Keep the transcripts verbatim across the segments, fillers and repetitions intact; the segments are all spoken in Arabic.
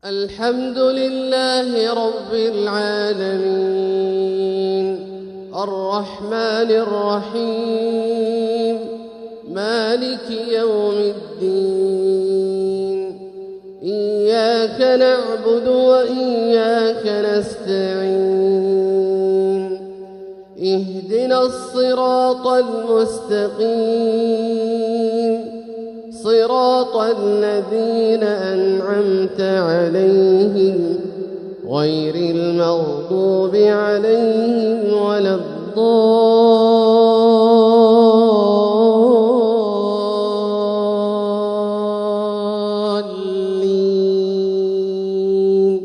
الحمد لله رب العالمين الرحمن الرحيم مالك يوم الدين إياك نعبد وإياك نستعين اهدنا الصراط المستقيم صراط الذين أنعمت عليهم غير المغضوب عليهم ولا الضالين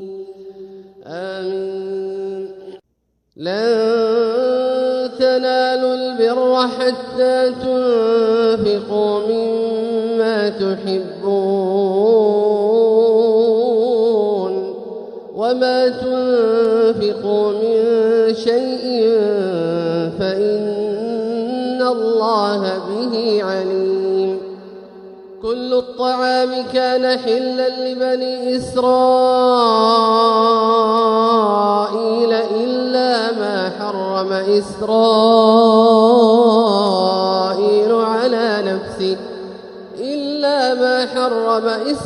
آمين. لن تنالوا البر حتى تنفقوا مما تحبون وما تنفقوا من شيء فإن الله به عليم. كل الطعام كان حلا لبني إسرائيل إلا ما حرم إسرائيل على نفسه إلا ما حرم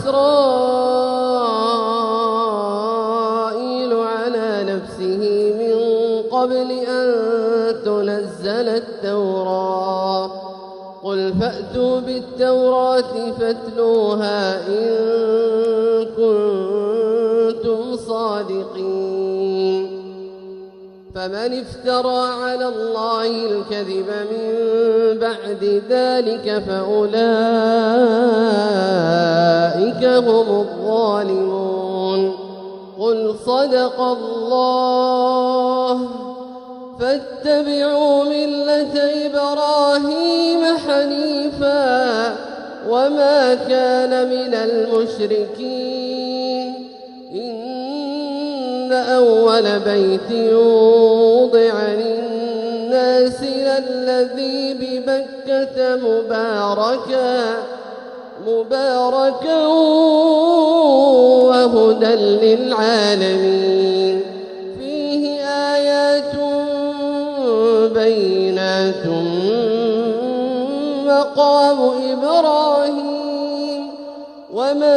إسرائيل على نفسه من قبل أن تنزل التوراة. قل فأتوا بالتوراة فاتلوها إن كنتم صادقين. فمن افترى على الله الكذب من بعد ذلك فأولئك هم الظالمون. قل صدق الله فاتبعوا ملة إبراهيم حنيفا وما كان من المشركين. إن أول بيت وضع للناس الذي ببكة مباركا مباركا وهدى للعالمين. فيه آيات بينات مقام إبراهيم ومن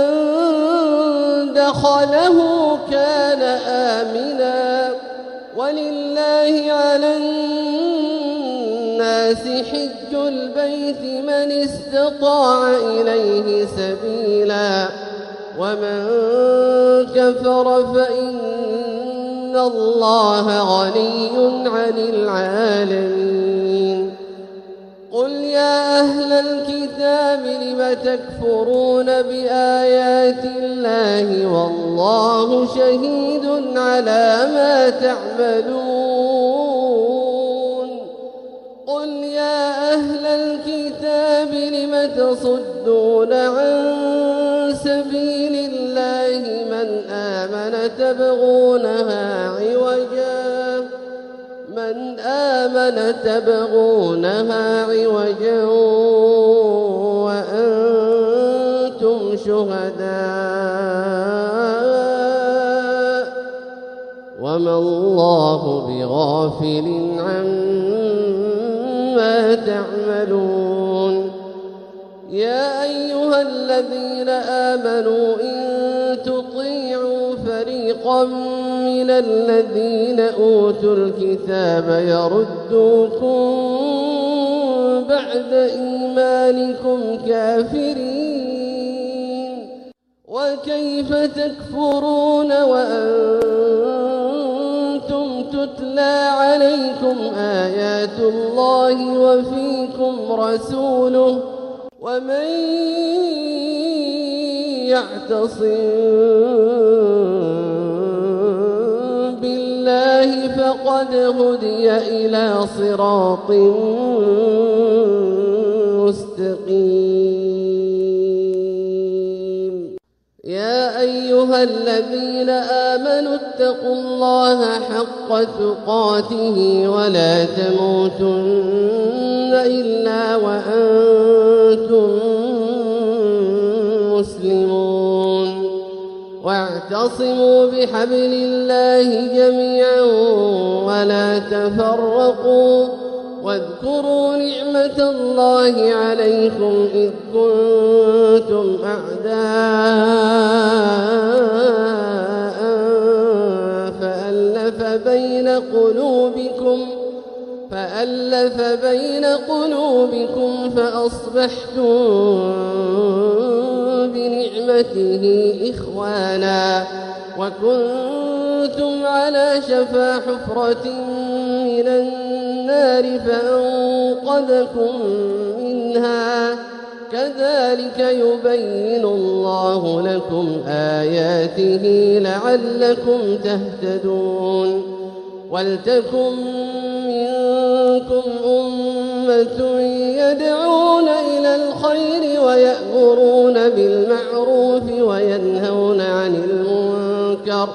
دخله كان آمنا ولله على الناس حج البيت من استطاع إليه سبيلا ومن كفر فإن الله غني عن العالمين. قل يا أهل الكتاب لم تكفرون بآيات الله والله شهيد على ما تعملون. قل يا أهل الكتاب لم تصدون عن سبيل الله من آمن تبغونها عوجا من آمن تبغونها عوجا وأنتم شهداء وما الله بغافل عما تعملون. يا أيها الذين آمنوا إن تطيعوا فريقا من الذين أوتوا الكتاب يردوكم بعد إيمانكم كافرين وكيف تكفرون وأنتم تتلى عليكم آيات الله وفيكم رسوله ومن يعتصم بالله فقد هدي إلى صراط مستقيم. يا أيها الذين آمنوا اتقوا الله حق تقاته ولا تموتن إلا وأنتم مسلمون. واعتصموا بحبل الله جميعا ولا تفرقوا واذكروا نعمة الله عليكم إذ كنتم أعداء فألف بين قلوبكم فألف بين قلوبكم فأصبحتم بنعمته إخوانا وكنتم على شفا حفرة من النار فأنقذكم منها كذلك يبين الله لكم آياته لعلكم تهتدون ولتكن منكم أمة يدعون إلى الخير ويأمرون بالمعروف وينهون عن المنكر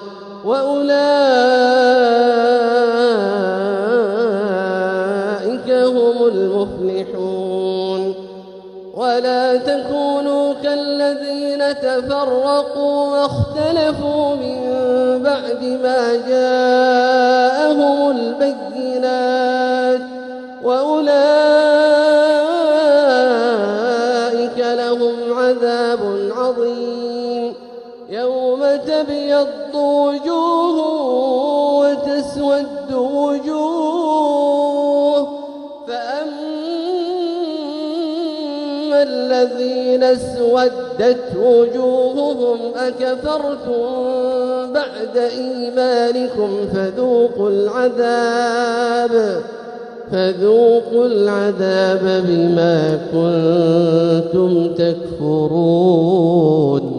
وأولئك هم المفلحون ولا تكونوا كالذين تفرقوا واختلفوا من بعد ما جاءهم البينات وأولئك لهم عذاب عظيم يوم تبيض وجوه وتسود وجوه فأما الذين اسودت وجوههم أكفرتم بعد إيمانكم فذوقوا العذاب فذوقوا العذاب بما كنتم تكفرون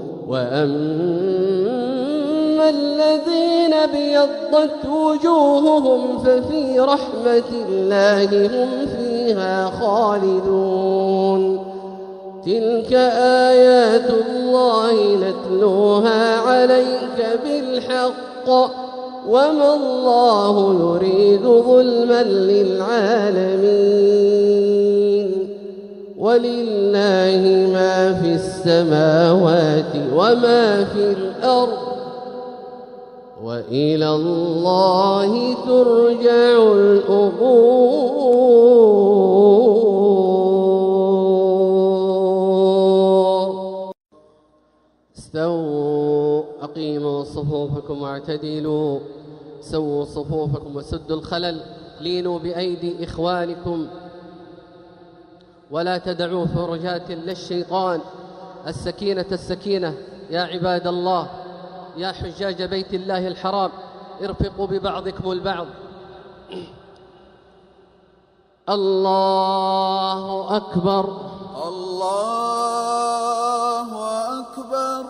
وأما الذين ابيضت وجوههم ففي رحمة الله هم فيها خالدون تلك آيات الله نتلوها عليك بالحق وما الله يريد ظلما للعالمين ولله ما في السماوات وما في الأرض وإلى الله ترجع الأمور استووا أقيموا صفوفكم واعتدلوا سووا صفوفكم وسدوا الخلل لينوا بأيدي إخوانكم ولا تدعوا فرجات للشيطان السكينة السكينة يا عباد الله يا حجاج بيت الله الحرام ارفقوا ببعضكم البعض الله أكبر الله أكبر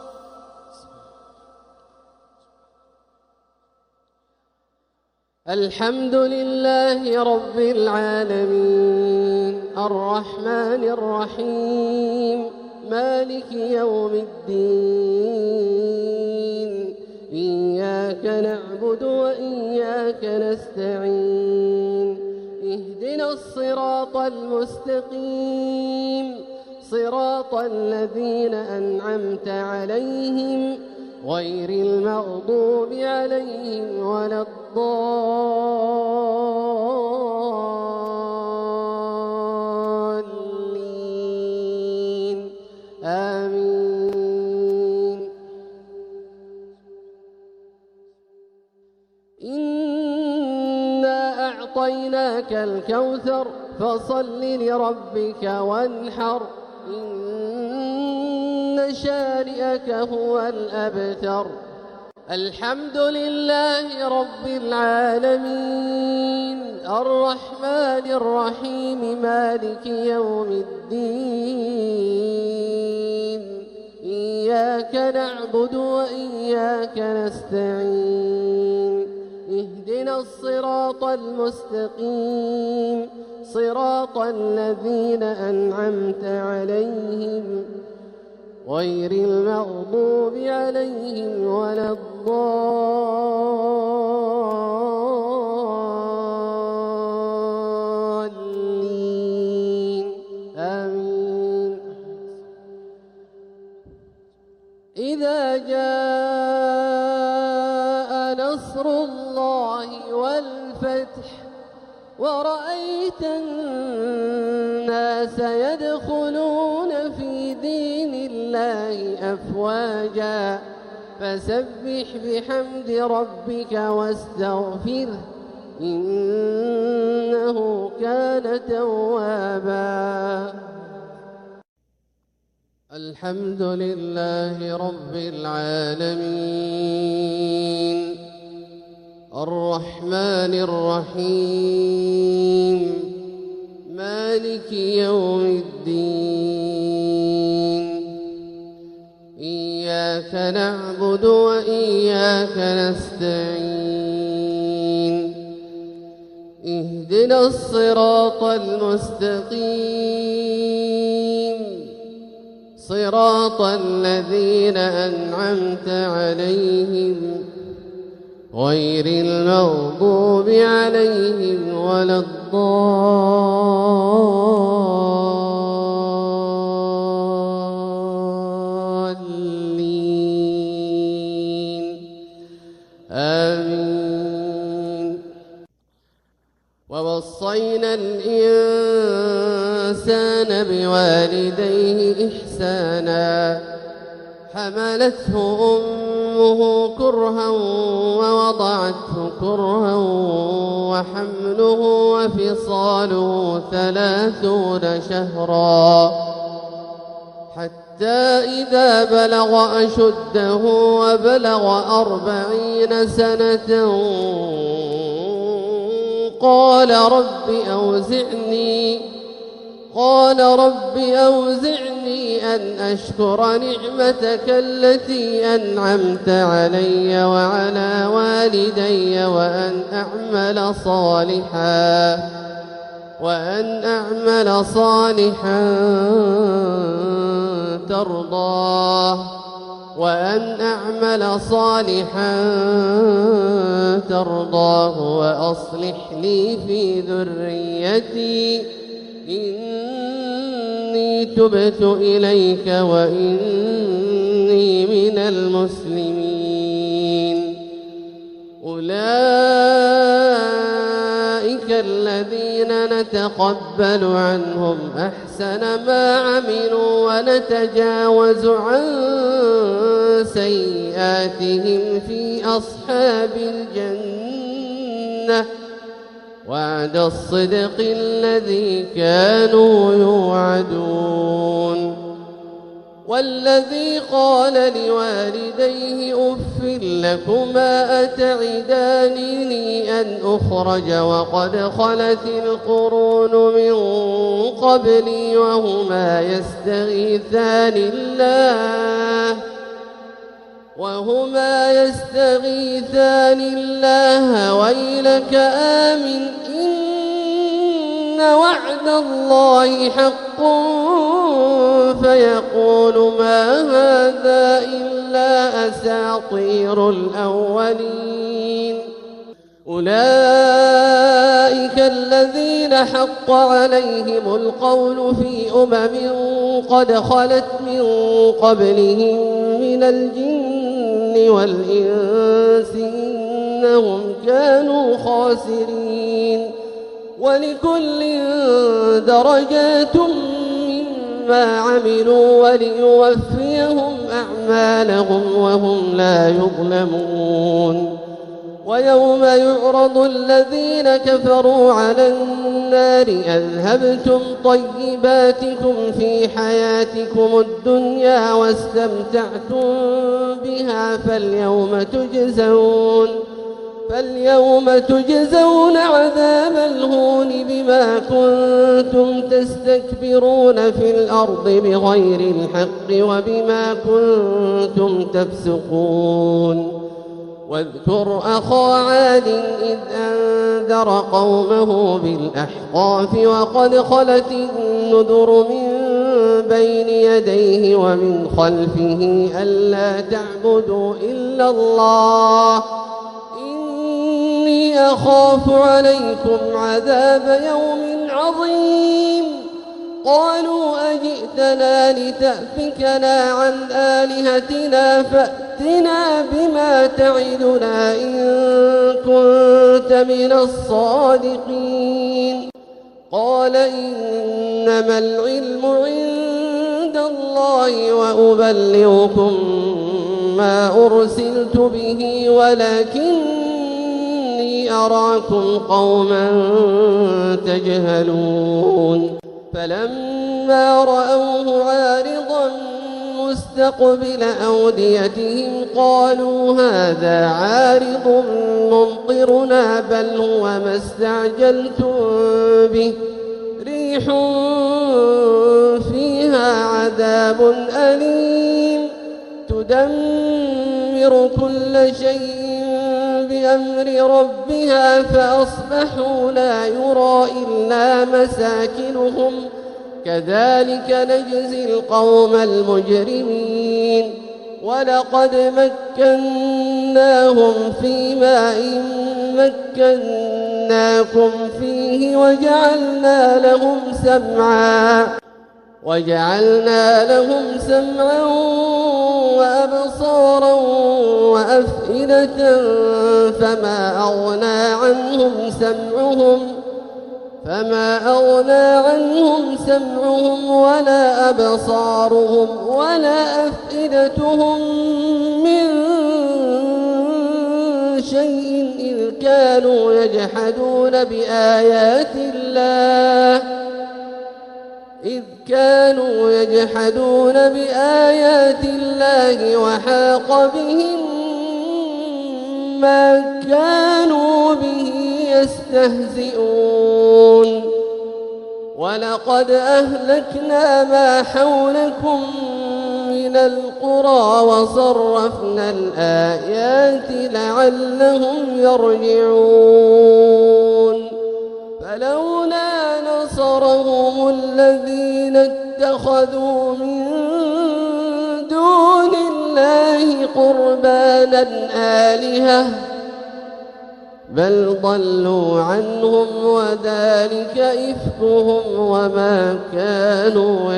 الحمد لله رب العالمين الرحمن الرحيم مالك يوم الدين إياك نعبد وإياك نستعين اهدنا الصراط المستقيم صراط الذين أنعمت عليهم غير المغضوب عليهم ولا الضالين آمين إنا أعطيناك الكوثر فصل لربك وانحر إن شانئك هو الأبتر الحمد لله رب العالمين الرحمن الرحيم مالك يوم الدين إياك نعبد وإياك نستعين اهدنا الصراط المستقيم صراط الذين أنعمت عليهم غير المغضوب عليهم ولا الضالين آمين إذا جاء جاء نصر الله والفتح ورأيت الناس يدخلون في دين الله أفواجا فسبح بحمد ربك واستغفره إنه كان توابا. الحمد لله رب العالمين الرحمن الرحيم مالك يوم الدين إياك نعبد وإياك نستعين اهدنا الصراط المستقيم صراط الذين أنعمت عليهم غير المغضوب عليهم ولا الضالين آمين. ووصينا الإنسان بوالديه إحسانا حملته أمه كرها ووضعته كرها وحمله وفصاله ثلاثون شهرا حتى إذا بلغ أشده وبلغ أربعين سنة قال رب أوزعني قال رب أوزعني أن أشكر نعمتك التي أنعمت علي وعلى والدي وأن أعمل صالحا وأن أعمل صالحا ترضاه وأن أعمل صالحا ترضاه وأصلح لي في ذريتي إني تبت إليك وإني من المسلمين. أولئك الذين نتقبل عنهم أحسن ما عملوا ونتجاوز عن سيئاتهم في أصحاب الجنة وعد الصدق الذي كانوا يوعدون. والذي قال لوالديه أف لكما أتعدانني أن أخرج وقد خلت القرون من قبلي وهما يستغيثان الله وهما يستغيثان الله ويلك آمن إن وعد الله حق فيقول ما هذا إلا أساطير الأولين. أولئك الذين حق عليهم القول في أمم قد خلت من قبلهم من الجن والإنس إنهم كانوا خاسرين. ولكل درجات مما عملوا وليوفيهم أعمالهم وهم لا يظلمون. ويوم يعرض الذين كفروا على النار أذهبتم طيباتكم في حياتكم الدنيا واستمتعتم بها فاليوم تجزون فاليوم تجزون عذاب الهون بما كنتم تستكبرون في الأرض بغير الحق وبما كنتم تفسقون. واذكر أخا عاد إذ أنذر قومه بالأحقاف وقد خلت النذر من بين يديه ومن خلفه ألا تعبدوا إلا الله إني أخاف عليكم عذاب يوم عظيم. قالوا أجئتنا لتأفكنا عن آلهتنا فأتنا بما تعدنا إن كنت من الصادقين قال إنما العلم عند الله وأبلغكم ما أرسلت به ولكني أراكم قوما تجهلون فلما رأوه عارضا مستقبل أوديتهم قالوا هذا عارض ممطرنا بل هو ما استعجلتم به ريح فيها عذاب أليم تدمر كل شيء بأمر ربها فأصبحوا لا يرى إلا مساكنهم كذلك نجزي القوم المجرمين ولقد مكناهم في ماء مكناكم فيه وجعلنا لهم سمعا وجعلنا لهم سمعا وأبصارا وأفئدة فما أغنى عنهم سمعهم فما أغنى عنهم سمعهم ولا أبصارهم ولا أفئدتهم من شيء إذ كانوا يجحدون بآيات الله إذ كانوا يجحدون بآيات الله وحاق بهم ما كانوا به يستهزئون ولقد أهلكنا ما حولكم من القرى وصرفنا الآيات لعلهم يرجعون فلولا نصرهم الذين اتخذوا من دون الله قربانا آلهة بل ضلوا عنهم وذلك إفكهم وما كانوا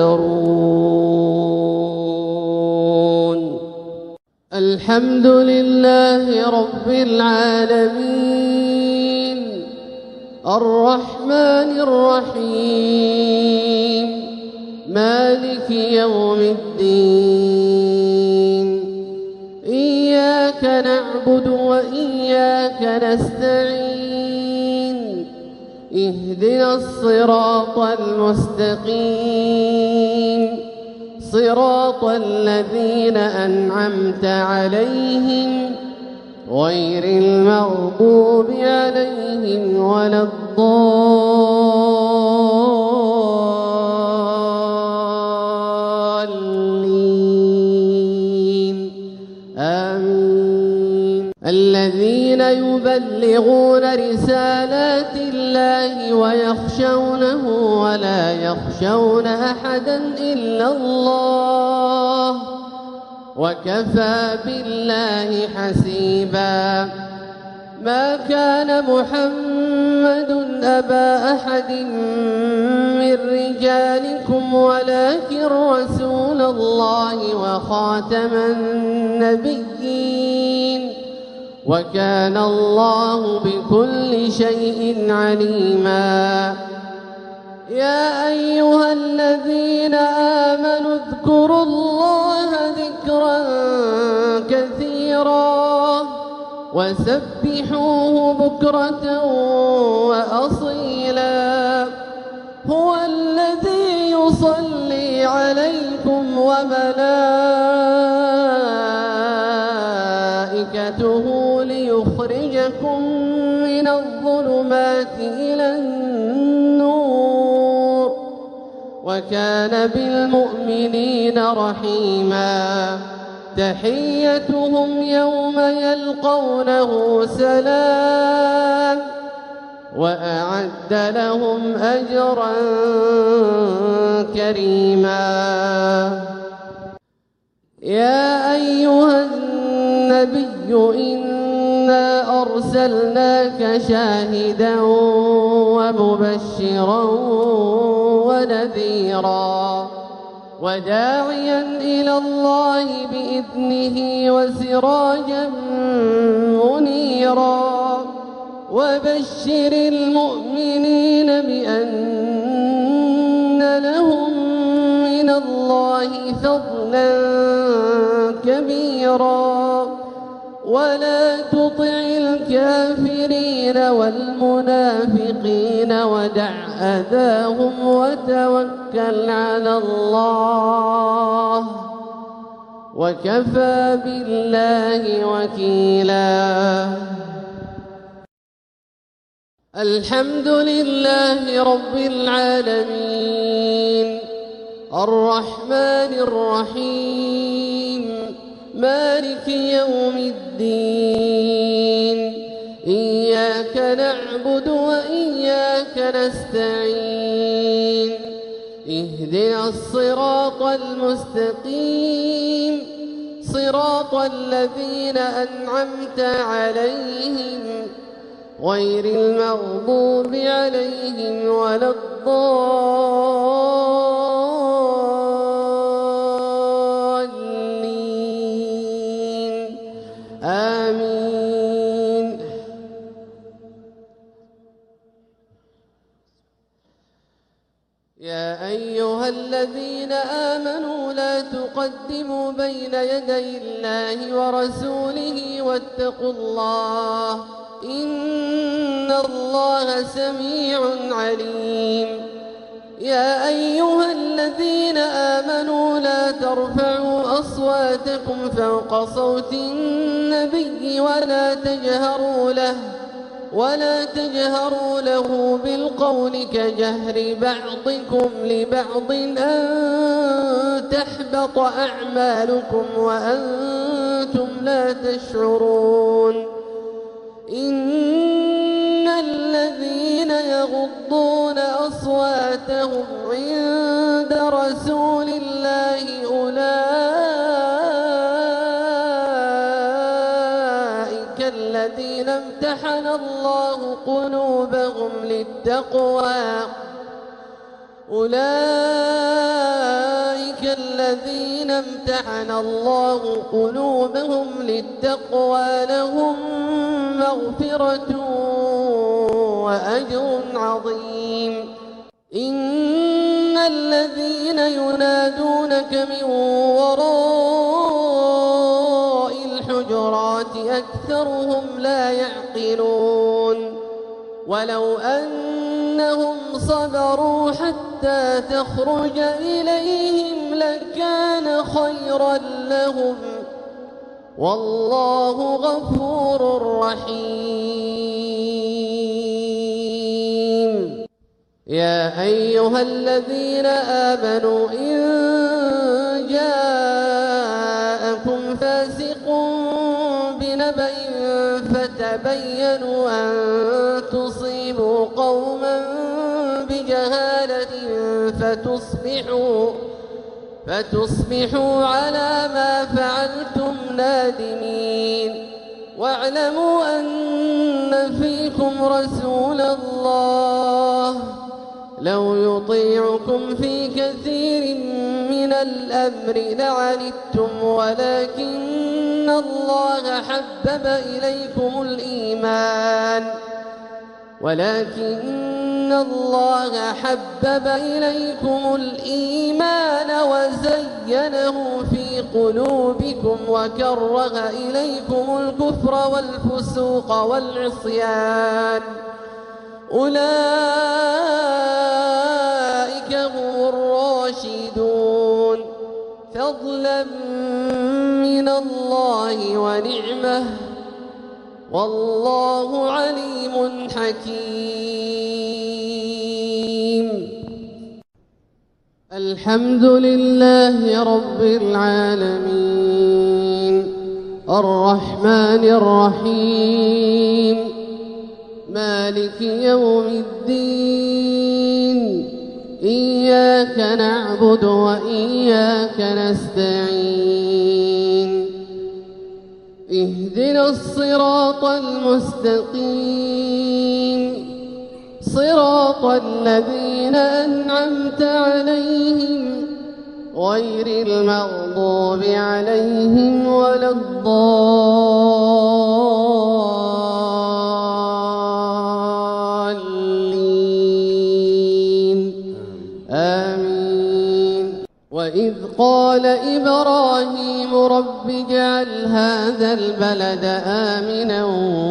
يفترون الحمد لله رب العالمين الرحمن الرحيم مالك يوم الدين إياك نعبد وإياك نستعين اهدنا الصراط المستقيم صراط الذين أنعمت عليهم غير المغضوب عليهم ولا الضالين آمين الذين يبلغون رسالات الله ويخشونه ولا يخشون أحدا إلا الله وكفى بالله حسيبا ما كان محمد أبا أحد من رجالكم ولكن رسول الله وخاتم النبيين وكان الله بكل شيء عليما يا أيها الذين آمنوا اذكروا الله ذكرا كثيرا وسبحوه بكرة وأصيلا هو الذي يصلي عليكم وملائكته ليخرجكم من الظلمات إلى النور وكان بالمؤمنين رحيما تحيتهم يوم يلقونه سلام وأعد لهم أجرا كريما يا أيها النبي إن إنا أرسلناك شاهدا ومبشرا ونذيرا وداعيا إلى الله بإذنه وسراجا منيرا وبشر المؤمنين بأن لهم من الله فضلا كبيرا ولا تطع الكافرين والمنافقين ودع أذاهم وتوكل على الله وكفى بالله وكيلا. الحمد لله رب العالمين الرحمن الرحيم مالك يوم الدين إياك نعبد وإياك نستعين اهدنا الصراط المستقيم صراط الذين أنعمت عليهم غير المغضوب عليهم ولا الضالين آمين. يا أيها الذين آمنوا لا تقدموا بين يدي الله ورسوله واتقوا الله إن الله سميع عليم. يا أيها الذين آمنوا لا ترفعوا أصواتكم فوق صوت النبي ولا تجهروا له ولا تجهروا له بالقول كجهر بعضكم لبعض أن تحبط أعمالكم وأنتم لا تشعرون. إن الذين يغضون أصواتهم عند رسول الله أولئك الذين امتحن الله قلوبهم للتقوى أولئك الذين امتحن الله قلوبهم للتقوى لهم مغفرة وأجر عظيم. إن الذين ينادونك من وراء الحجرات أكثرهم لا يعقلون ولو أنهم صبروا حتى تخرج إليهم لكان خيرا لهم والله غفور رحيم. يا أيها الذين آمنوا إن جاءكم فاسق بنبأ فتبينوا أن تصيبوا قوما بجهالة فتصبحوا فتصبحوا على ما فعلتم نادمين. واعلموا أن فيكم رسول الله لو يطيعكم في كثير من الأمر لعنتم ولكن الله حبب إليكم الإيمان ولكن الله حبب إليكم الإيمان وزينه في قلوبكم وكره إليكم الكفر والفسوق والعصيان أولئك هم الراشدون فضلا من الله ونعمه والله عليم حكيم. الحمد لله رب العالمين الرحمن الرحيم مالك يوم الدين إياك نعبد وإياك نستعين اهدنا الصراط المستقيم صراط الذين أنعمت عليهم غير المغضوب عليهم ولا الضالين آمين. وإذ قال إبراهيم رب اجعل هذا البلد آمنا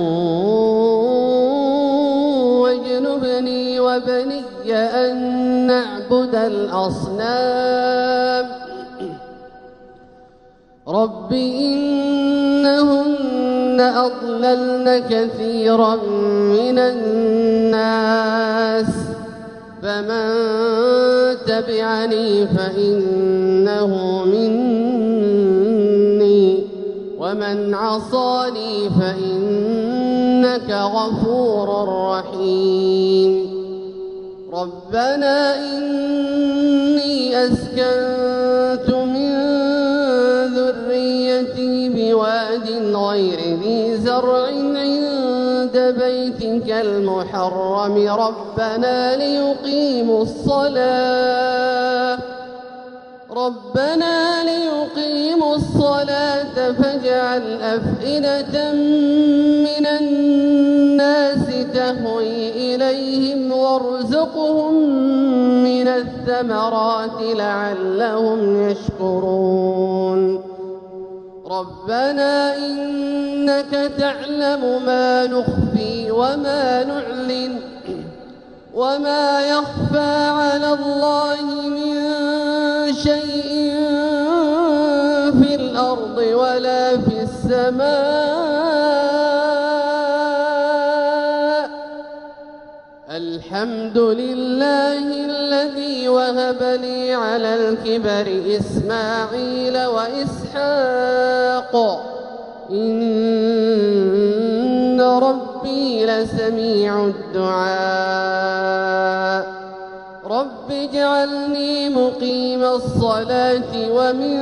واجنبني وبني أن نعبد الأصنام رب إنهن أضللن كثيرا من الناس فمن تبعني فإنه مني ومن عصاني فإنك غفور رحيم. ربنا إني أسكنت من ذريتي بواد غير ذي زرع عند بيتك المحرم ربنا ليقيموا الصلاة ربنا ليقيموا الصلاة فاجعل أفئدة من الناس تهوي إليهم وارزقهم من الثمرات لعلهم يشكرون. ربنا إنك تعلم ما نخفي وما نعلن وما يخفى على الله من شيء في الأرض ولا في السماء. الحمد لله الذي وهب لي على الكبر إسماعيل وإسحاق إن ربي لسميع الدعاء. رب اجعلني مقيم الصلاة ومن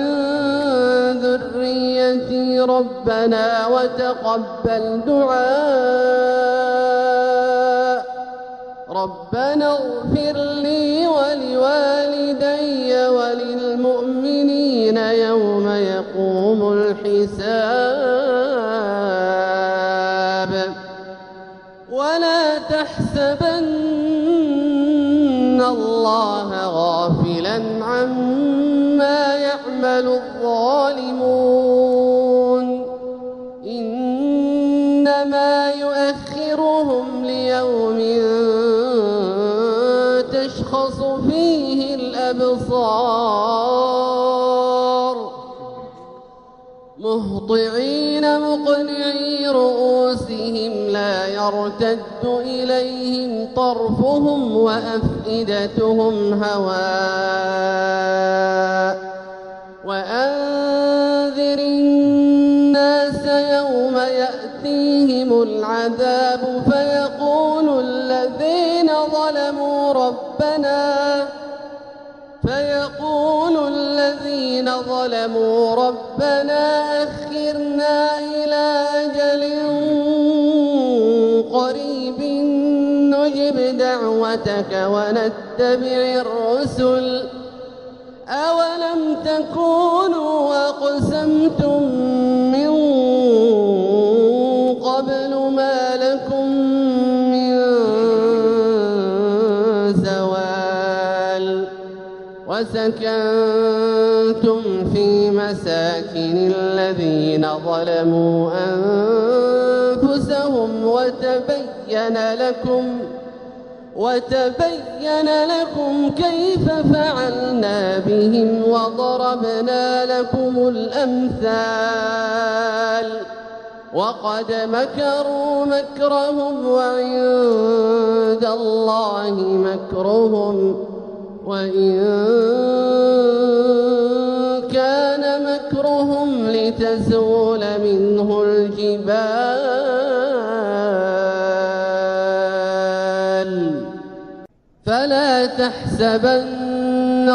ذريتي ربنا وتقبل دعاء. ربنا اغفر لي ولوالدي وللمؤمنين يوم يقوم الحساب. ولا تحسبن الله غافلا عما يعمل الظالمون إنما يؤخرهم ليوم تشخص فيه الأبصار مهطعين مقنعي رؤوسهم لا يرتد إليهم طرفهم وأفئدتهم هواء. وأنذر الناس يوم يأتيهم العذاب فيقول الذين ظلموا ربنا فيقول الذين ظلموا ربنا أخرنا إلى أجل قريب نجب دعوتك ونتبع الرسل أولم تكونوا أقسمتم من قبل ما لكم من زوال وسكنتم في مساكن الذين ظلموا أنفسهم وتبين لكم وتبين لكم كيف فعلنا بهم وضربنا لكم الأمثال وقد مكروا مكرهم وعند الله مكرهم وإن كان مكرهم لتزول منه الجبال فلا تحسبن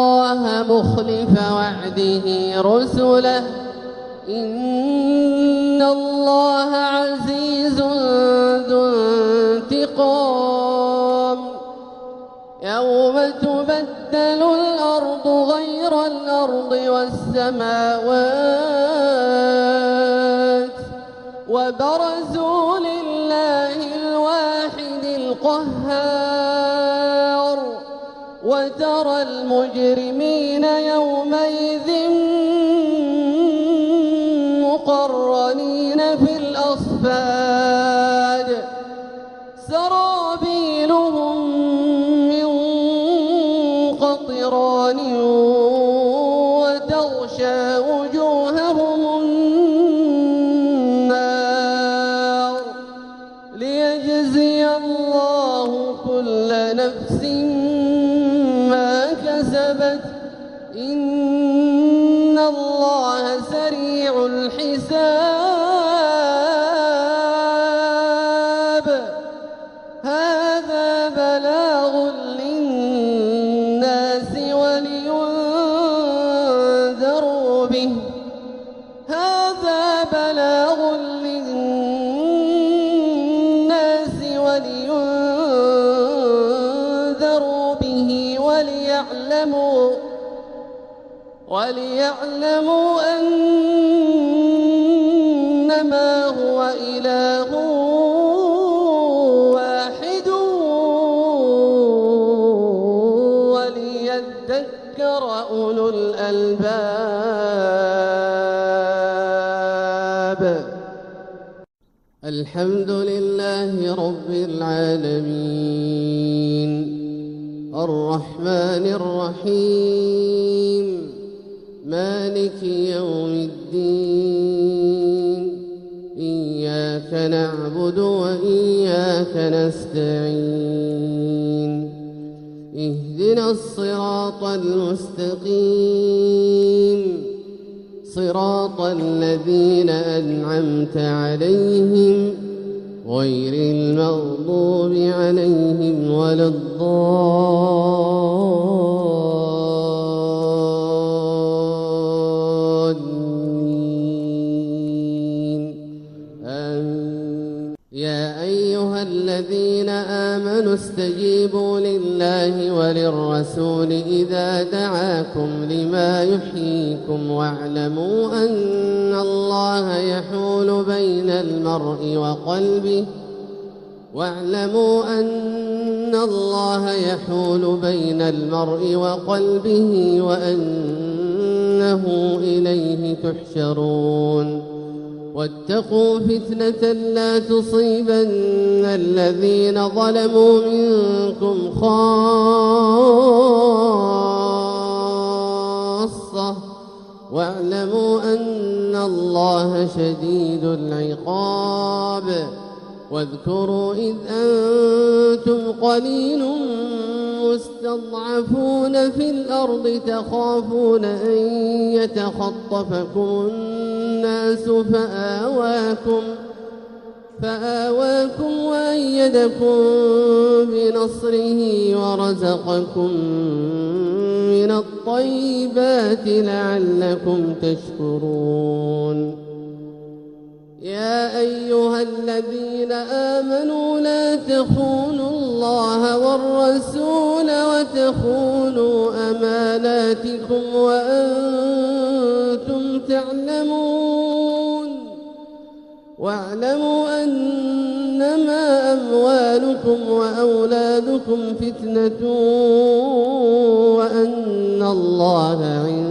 الله مخلف وعده رسله إن وتبدل الأرض غير الأرض والسماوات وبرزوا لله الواحد القهار وترى المجرمين يومئذ مقرنين في الأصفاد سرابيلهم من قطران وتغشى وجوههم النار ليجزي الله كل نفس ما كسبت إن الله سريع الحساب هذا بلاغ للناس ولينذروا به هذا بلاغ للناس ولينذروا به وليعلموا وليعلموا أنما هو إله واحد وليذكر أولو الألباب. الحمد لله رب العالمين الرحمن الرحيم مالك يوم الدين إياك نعبد وإياك نستعين اهدنا الصراط المستقيم صراط الذين أنعمت عليهم غير المغضوب عليهم ولا الضالين آمين. يا أيها الذين آمنوا استجيبوا لله وللرسول إذا دعاكم لما يحييكم واعلموا أن الله يحول بين المرء وقلبه واعلموا أن الله يحول بين المرء وقلبه وأنه إليه تحشرون واتقوا فتنة لا تصيبن الذين ظلموا منكم خاصة واعلموا أن الله شديد العقاب واذكروا إذ أنتم قليل مستضعفون في الأرض تخافون أن يتخطفكم الناس فآواكم فآواكم وأيدكم بنصره ورزقكم من الطيبات لعلكم تشكرون. يا أيها الذين آمنوا لا تخونوا الله والرسول وتخونوا أماناتكم وأنتم تعلمون واعلموا أنما أموالكم وأولادكم فتنة وأن الله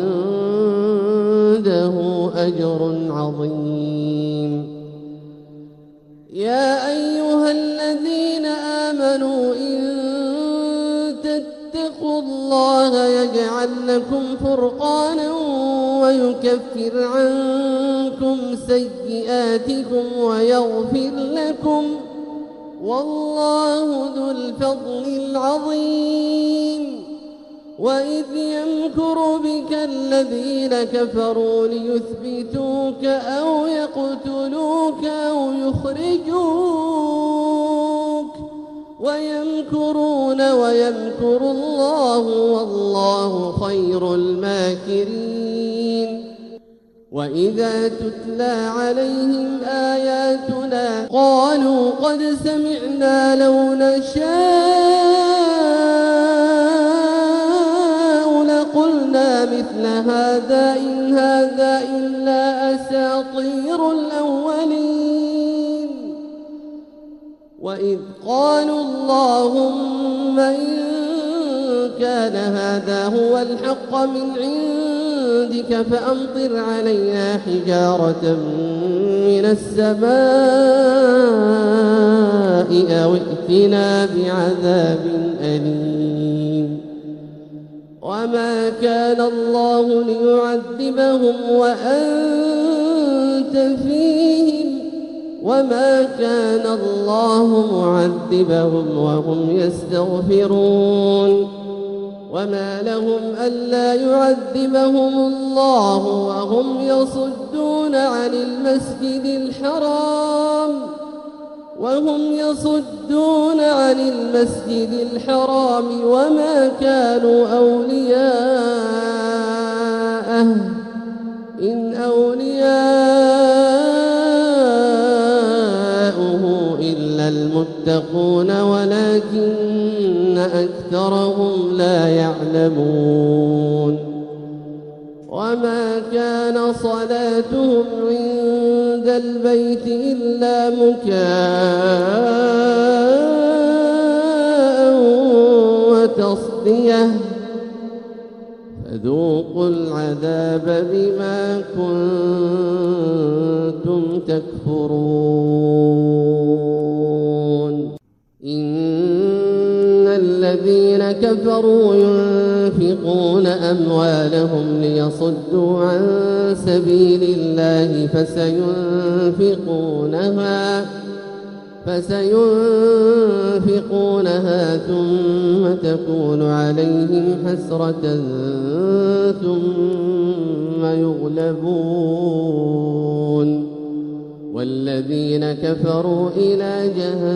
عنده أجر عظيم. يا أيها الذين آمنوا إن تتقوا الله يجعل لكم فرقانا ويكفر عنكم سيئاتكم ويغفر لكم والله ذو الفضل العظيم. وإذ يمكر بك الذين كفروا ليثبتوك أو يقتلوك أو يخرجوك ويمكرون ويمكر الله والله خير الماكرين. وإذا تتلى عليهم آياتنا قالوا قد سمعنا لو نشاء مثل هذا إن هذا إلا أساطير الأولين. وإذ قالوا اللهم إن كان هذا هو الحق من عندك فأمطر علينا حجارة من السماء أو ائتنا بعذاب أليم. وما كان الله ليعذبهم وأنت فيهم وما كان الله معذبهم وهم يستغفرون. وما لهم ألا يعذبهم الله وهم يصدون عن المسجد الحرام وهم يصدون عن المسجد الحرام وما كانوا أولياءه إن أولياؤه إلا المتقون ولكن أكثرهم لا يعلمون. وما كان صلاتهم عند البيت إلا مكاء وتصدية فذوقوا العذاب بما كنتم تكفرون. إن الذين كفروا ينفقون أموالهم ليصدوا عن سبيل الله فسينفقونها فسينفقونها ثم تكون عليهم حسرة ثم يغلبون والذين كفروا إلى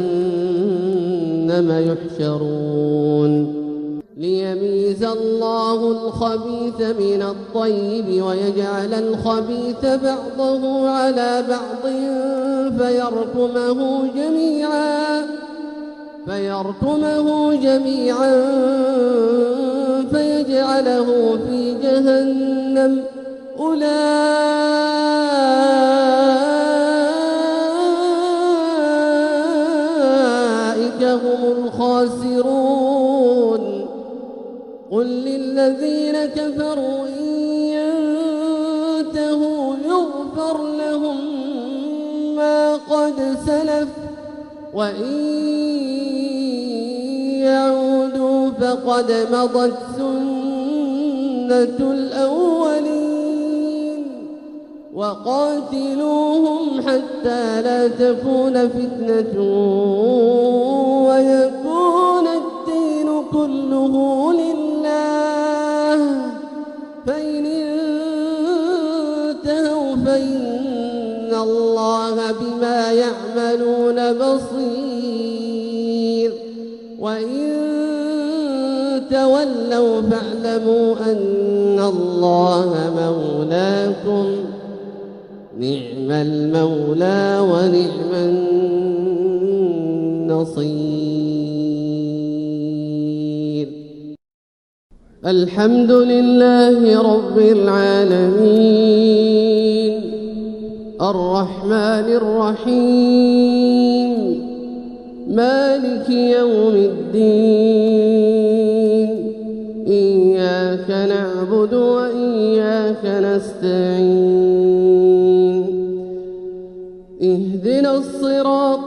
جهنم يحشرون. ليميز الله الخبيث من الطيب ويجعل الخبيث بعضه على بعض فيركمه جميعا فيركمه جميعا فيجعله في جهنم أولئك هم الخاسرون. قل للذين كفروا إن ينتهوا يغفر لهم ما قد سلف وإن يعودوا فقد مضت سنة الأولين. وقاتلوهم حتى لا تكون فتنة ويكون الدين كله لله. فإن انتهوا فإن الله بما يعملون بصير. وإن تولوا فاعلموا أن الله مولاكم نعم المولى ونعم النصير. الحمد لله رب العالمين الرحمن الرحيم مالك يوم الدين. إياك نعبد وإياك نستعين. اهدنا الصراط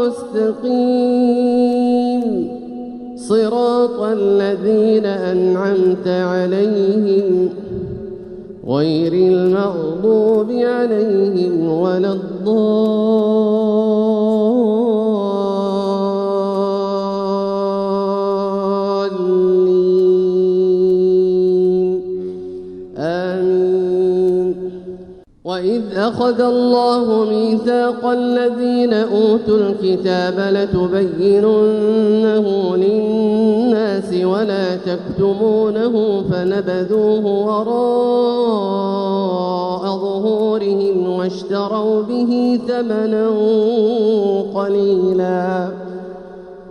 المستقيم صراط الذين أنعمت عليهم غير المغضوب عليهم ولا الضالين. آمين. وإذ أخذ الله ميثاق الذين أوتوا الكتاب لتبيننه للناس ولا تكتمونه فنبذوه وراء ظهورهم واشتروا به ثمنا قليلا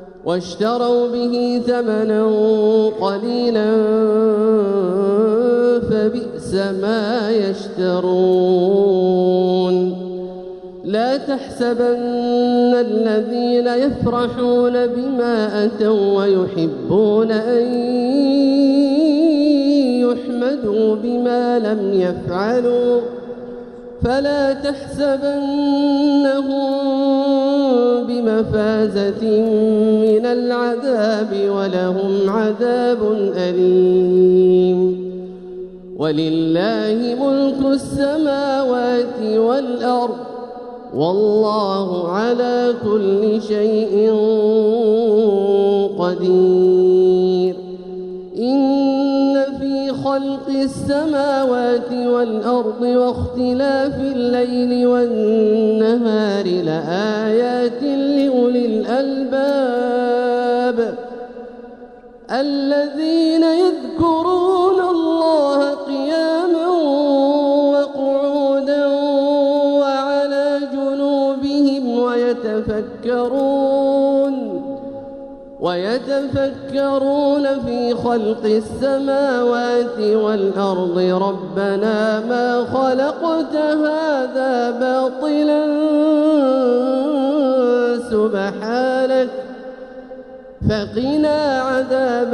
واشتروا به ثمنا قليلا فبئس ما يشترون. لا تحسبن الذين يفرحون بما أتوا ويحبون أن يحمدوا بما لم يفعلوا فلا تحسبنهم بمفازة من العذاب ولهم عذاب أليم. ولله ملك السماوات والأرض والله على كل شيء قدير. إن في خلق السماوات والأرض واختلاف الليل والنهار لآيات لأولي الألباب الذين يذكرون الله قياما وقعودا وعلى جنوبهم ويتفكرون ويتفكرون في خلق السماوات والأرض ربنا ما خلقت هذا باطلا سبحانك فقنا عذاب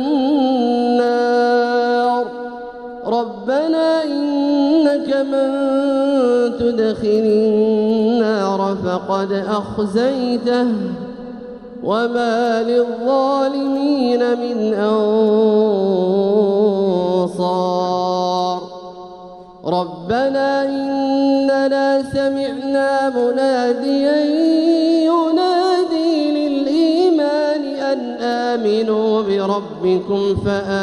النار. ربنا إنك من تدخل النار فقد أخزيته وما للظالمين من أنصار. ربنا إننا سمعنا مناديا ينادي للإيمان أن آمنوا بربكم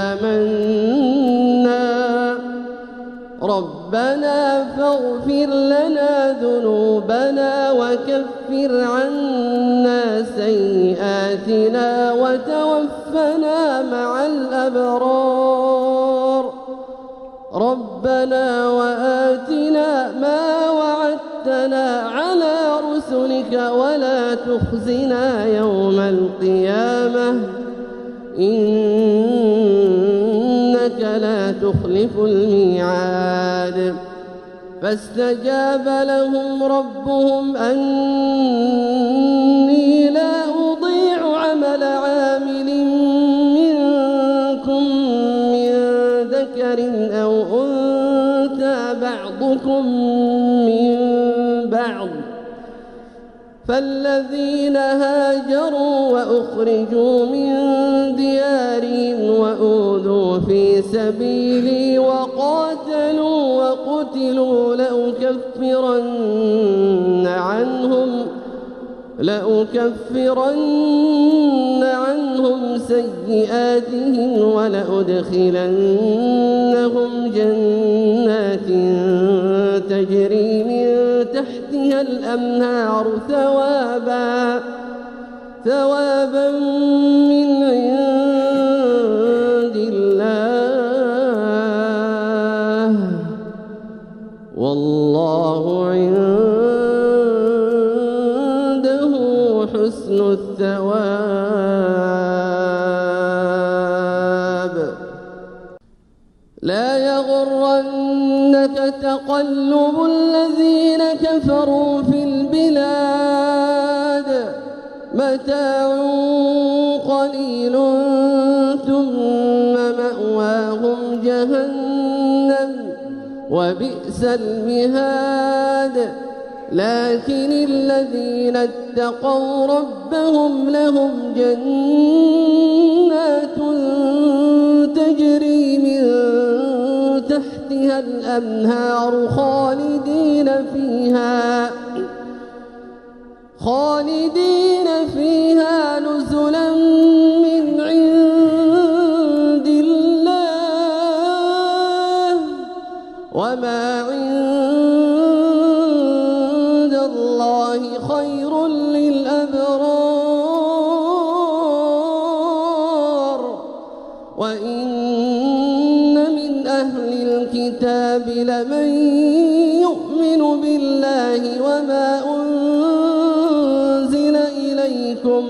فآمنا ربنا فاغفر لنا ذنوبنا وكفر عنا سيئاتنا وتوفنا مع الأبرار. ربنا وآتنا ما وعدتنا على رسلك ولا تخزنا يوم القيامة إنك لا تخلف الميعاد. فاستجاب لهم ربهم أني لا أضيع عمل عامل منكم من ذكر أو أنثى بعضكم من بعض فالذين هاجروا وأخرجوا من ديارهم وأوذوا في سبيلي وقاتلوا وقتلوا لأكفرن عنهم لأكفرن عنهم سيئاتهم ولأدخلنهم جنات تجري من تحتها الأنهار ثوابا ثوابا من عند الله والله عنده حسن الثواب. لا يغرنك تقلب الذين كفروا في البلاد متاع قليل ثم مأواهم جهنم وبئس المهاد. لكن الذين اتقوا ربهم لهم جنات تجري من تحتها الأنهار خالدين فيها خالدين فيها نزلا من عند الله وما عند الله خير للأبرار. وإن من أهل الكتاب لمن يؤمن بالله وما أنزل إليكم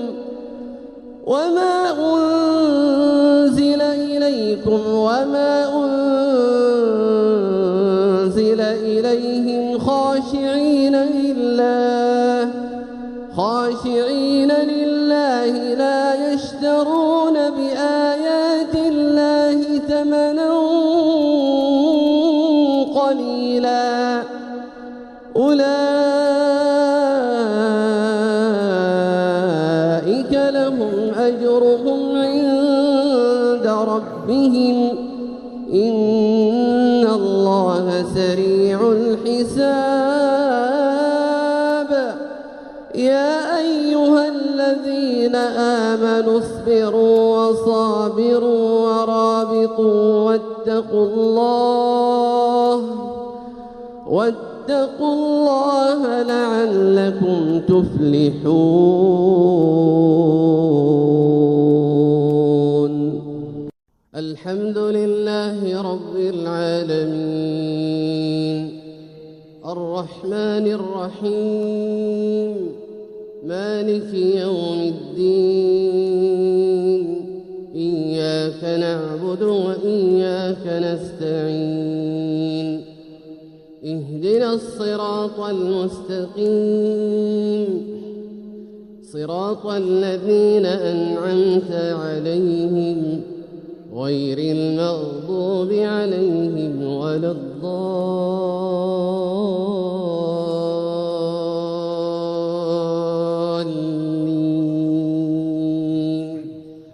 وما أنزل إليكم وما أنزل خاشعين لله لا يشترون بآيات الله ثمنا قليلا أولئك لهم أجرهم عند ربهم إن الله سريع الحساب يا أيها الذين آمنوا اصبروا وصابروا ورابطوا واتقوا الله واتقوا الله لعلكم تفلحون. الحمد لله رب العالمين الرحمن الرحيم مالك يوم الدين إياك نعبد وإياك نستعين اهدنا الصراط المستقيم صراط الذين أنعمت عليهم غير المغضوب عليهم ولا الضالين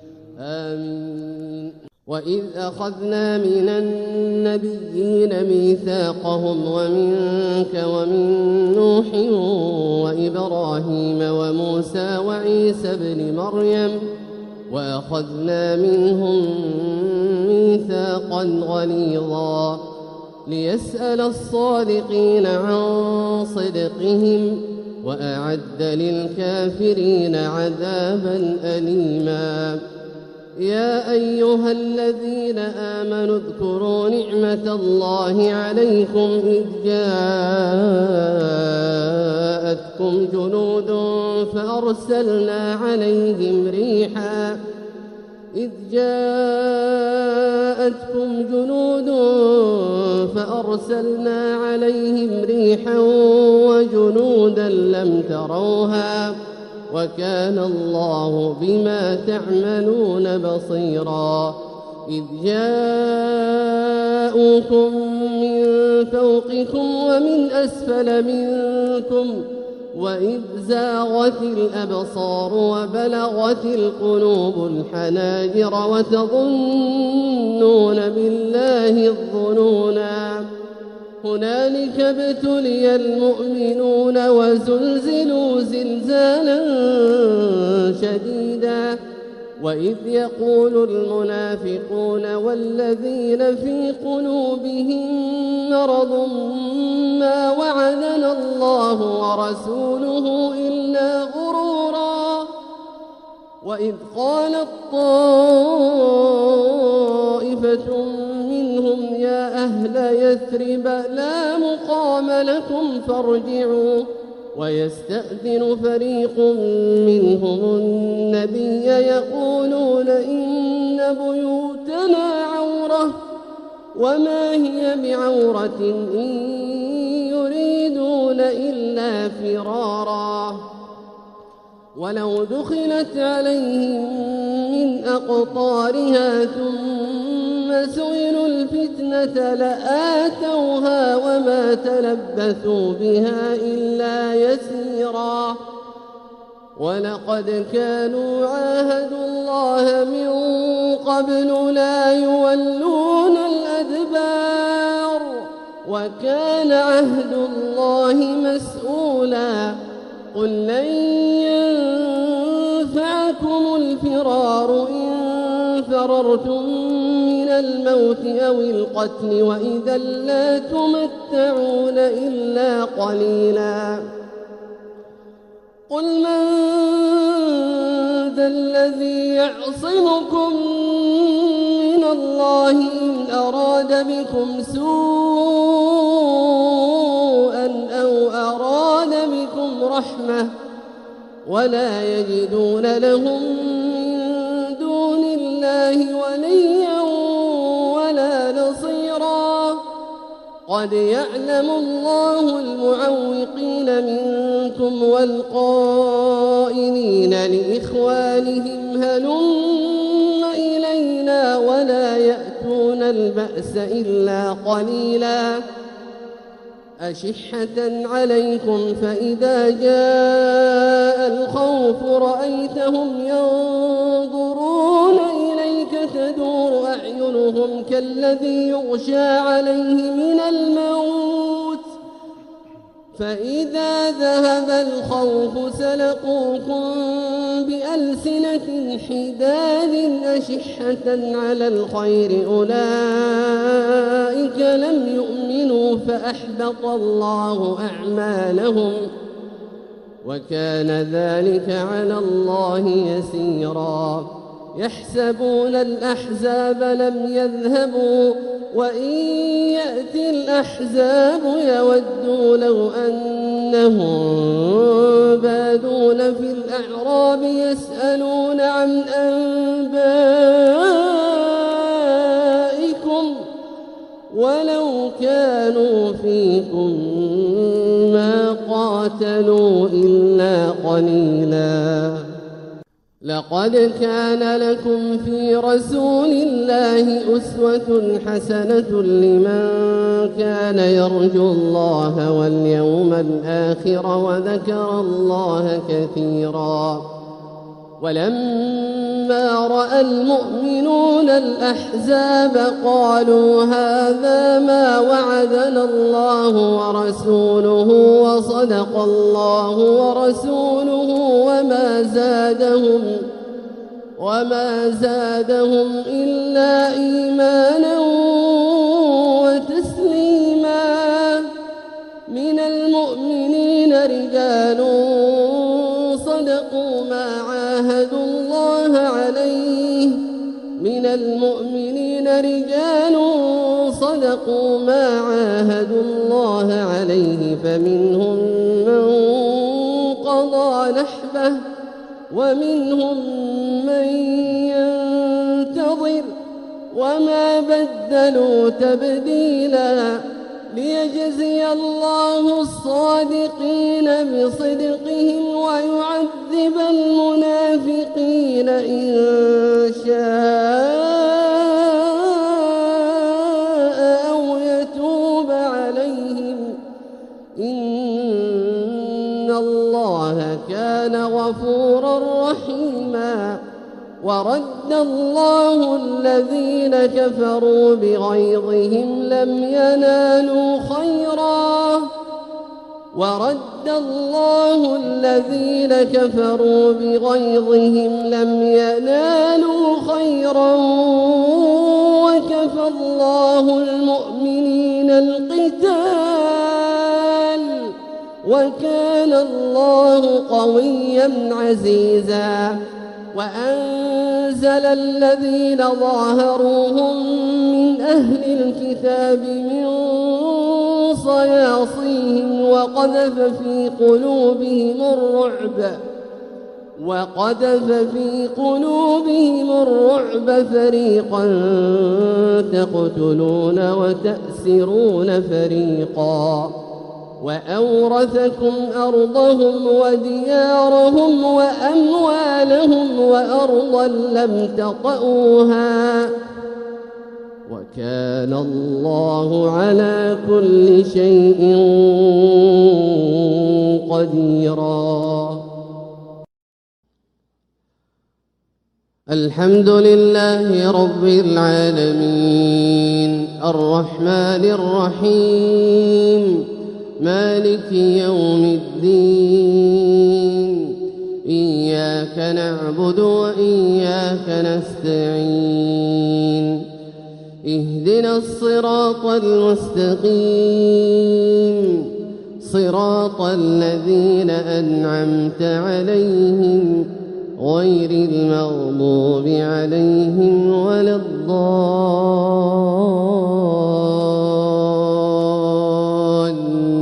آمين. وإذ أخذنا من النبيين ميثاقهم ومنك ومن نوح وإبراهيم وموسى وعيسى ابن مريم وأخذنا منهم ميثاقا غليظا ليسأل الصادقين عن صدقهم وأعد للكافرين عذابا أليما. يا أيها الذين آمنوا اذكروا نعمة الله عليكم إذ جاءتكم جنود فأرسلنا عليهم ريحا إذ جاءتكم جنود فأرسلنا عليهم ريحا وجنودا لم تروها وكان الله بما تعملون بصيرا. إذ جاءوكم من فوقكم ومن أسفل منكم وإذ زاغت الأبصار وبلغت القلوب الحناجر وتظنون بالله الظنونا هنالك ابتلي المؤمنون وزلزلوا زلزالا شديدا. وإذ يقول المنافقون والذين في قلوبهم مرض ما وعدنا الله ورسوله إلا غرورا. وإذ قالت طائفة منهم يا أهل يثرب لا مقام لكم فارجعوا ويستأذن فريق منهم النبي يقولون إن بيوتنا عورة وما هي بعورة إن يريدون إلا فرارا. ولو دخلت عليهم من أقطارها ثم سئلوا الفتنة لآتوها وما تلبثوا بها إلا يسيرا. ولقد كانوا عاهدوا الله من قبل لا يولون الأدبار وكان عهد الله مسؤولا. قل لن ينفعكم الفرار إن فررتم من الموت أو القتل وإذا لا تمتعون إلا قليلا. قل من ذا الذي يعصمكم من الله إن أراد بكم سوءا أو أراد بكم رحمة ولا يجدون لهم من دون الله وليا ولا نصيرا. قد يعلم الله المعوقين منكم والقائلين لإخوانهم هلم إلينا ولا يأتون البأس إلا قليلا أشحة عليكم فإذا جاء الخوف رأيتهم ينظرون إليك تدور أعينهم كالذي يغشى عليه من الموت فإذا ذهب الخوف سلقوكم بألسنة حداد أشحة على الخير أولئك لم يؤمنوا فأحبط الله أعمالهم وكان ذلك على الله يسيرا يحسبون الأحزاب لم يذهبوا وإن يأتي الأحزاب يودوا لو أنهم بادون في الأعراب يسألون عن أنبائكم ولو كانوا فيكم ما قاتلوا إلا قليلا لقد كان لكم في رسول الله أسوة حسنة لمن كان يرجو الله واليوم الآخر وذكر الله كثيرا ولما رأى المؤمنون الأحزاب قالوا هذا ما وعدنا الله ورسوله وصدق الله ورسوله وما زادهم وما زادهم إلا إيمانا وتسليما من المؤمنين رجال صدقوا ما عاهدوا الله عليه من المؤمنين رجال صدقوا ما عاهدوا الله عليه فمنهم من قضى نحبه ومنهم من ينتظر وما بدلوا تبديلا ليجزي الله الصادقين بصدقهم ويعذب المنافقين إن شاء أو يتوب عليهم إن الله كان غفورا رحيما ورد الله الذين كفروا بغيظهم لم ينالوا خيرا ورد الله الذين كفروا بغيظهم لم ينالوا خيرا وكفى الله المؤمنين القتال وكان الله قويا عزيزا وأنزل الذين ظاهروهم من أهل الكتاب من صياصيهم وقذف في قلوبهم الرعب وقذف في قلوبهم الرعب فريقا تقتلون وتأسرون فريقا وأورثكم أرضهم وديارهم وأموالهم وأرضا لم تطئوها وكان الله على كل شيء قديرا. الحمد لله رب العالمين الرحمن الرحيم مالك يوم الدين إياك نعبد وإياك نستعين اهدنا الصراط المستقيم صراط الذين أنعمت عليهم غير المغضوب عليهم ولا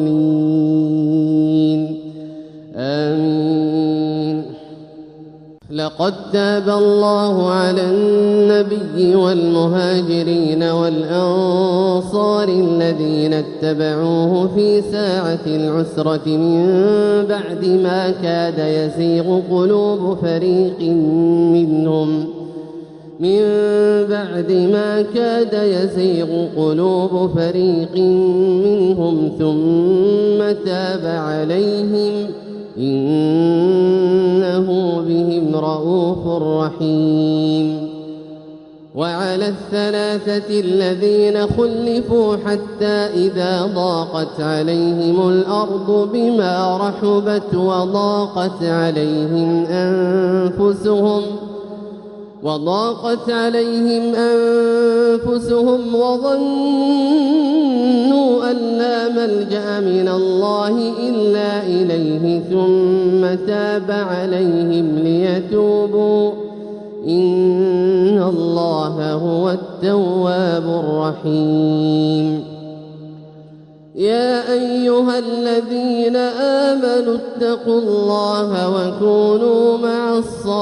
الضالين آمين. لقد تاب الله على النبي والمهاجرين والأنصار الذين اتبعوه في ساعة العسرة من بعد ما كاد يزيغ قلوب فريق منهم من بعد ما كاد يزيغ قلوب فريق منهم ثم تاب عليهم إنه بهم رءوف رحيم. وعلى الثلاثة الذين خلفوا حتى إذا ضاقت عليهم الأرض بما رحبت وضاقت عليهم أنفسهم وضاقت عليهم أنفسهم وظنوا أن لا ملجأ من الله إلا إليه ثم تاب عليهم ليتوبوا إن الله هو التواب الرحيم. يا أيها الذين آمنوا اتقوا الله وكونوا مع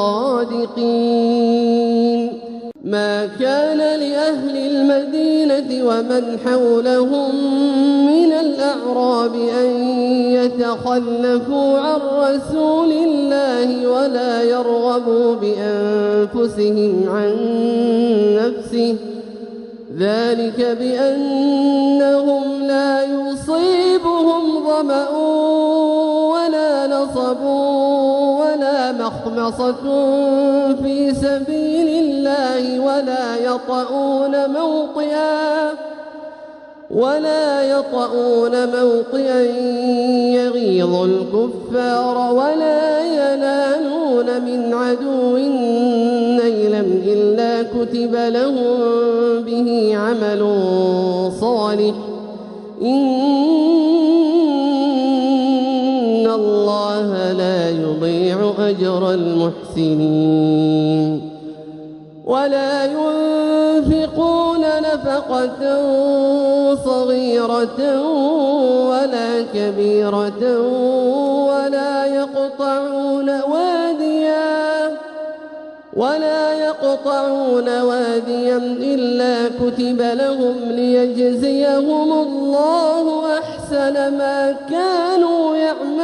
الصادقين. ما كان لأهل المدينة ومن حولهم من الأعراب أن يتخلفوا عن رسول الله ولا يرغبوا بأنفسهم عن نفسه ذلك بأنهم لا يصيبهم ظمأ ولا نصب ولا مخمصة في سبيل الله ولا يطؤون موطئا ولا يطؤون موطئا يغيظ الكفار ولا ينالون من عدو نيلا إلا كتب لهم به عمل صالح إن الله لا يضيع أجر المحسنين. ولا ينفقون نفقة صغيرة ولا كبيرة ولا يقطعون واديا ولا يقطعون واديا إلا كتب لهم ليجزيهم الله أحسن ما كانوا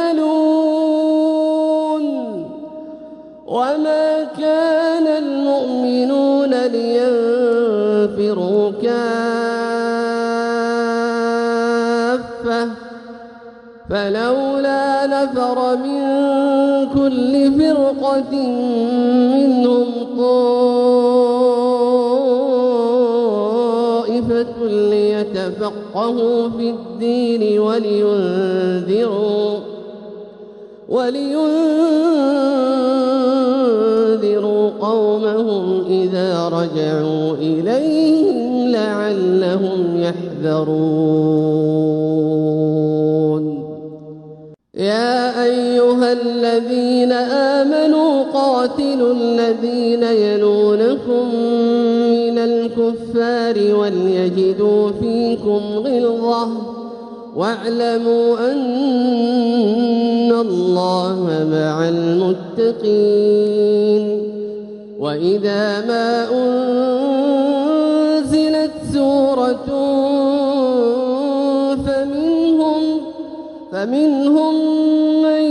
يعملون. وما كان المؤمنون لينفروا كافة فلولا نفر من كل فرقة منهم طائفة ليتفقهوا في الدين ولينذروا ولينذروا قومهم إذا رجعوا إليهم لعلهم يحذرون. يا أيها الذين آمنوا قاتلوا الذين يلونكم من الكفار وليجدوا فيكم غلظة واعلموا أن الله مع المتقين. وإذا ما أنزلت سورة فمنهم فمنهم من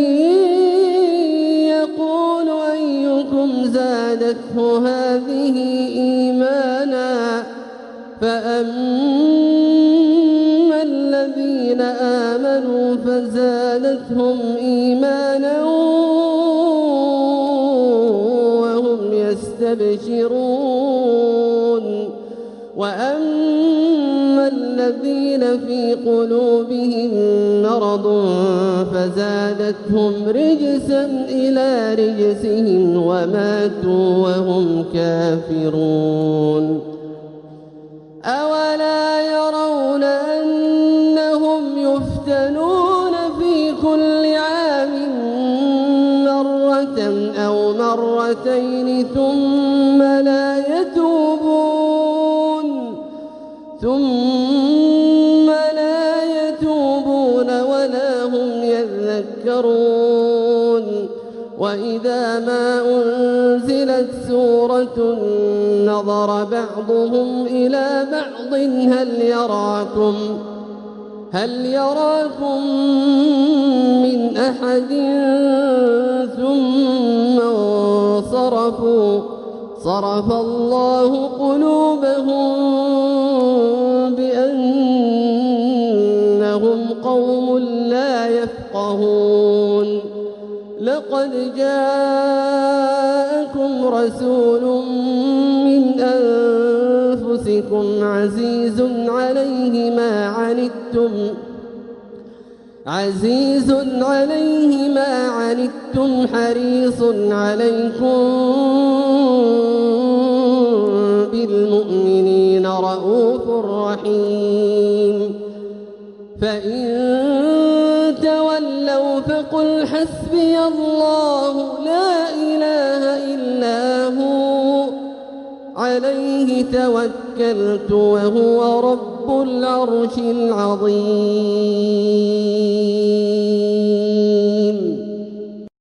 يقول أيكم زادته هذه إيمانا فأما الذين آمنوا فزادتهم إيمانا وهم يستبشرون. وأما الذين في قلوبهم مرض فزادتهم رجسا إلى رجسهم وماتوا وهم كافرون. أولا يرون أنهم يفتنون في كل عام مرة أو مرتين ثم لا يتوبون ثم لا يتوبون ولا هم يذكرون. وإذا ما أنزلت سورة نظر بعضهم إلى بعض هل يراكم هل يراكم من أحد ثم انصرفوا صرف الله قلوبهم بأنهم قوم لا يفقهون لقد جاءكم رسول من أنفسكم عزيز عليه ما عنتم عزيز عليه ما عنتم حريص عليكم بالمؤمنين رءوف رحيم فإن تولوا فقل حسبي الله لا إله إلا هو عليه توكلت وهو رب العرش العظيم.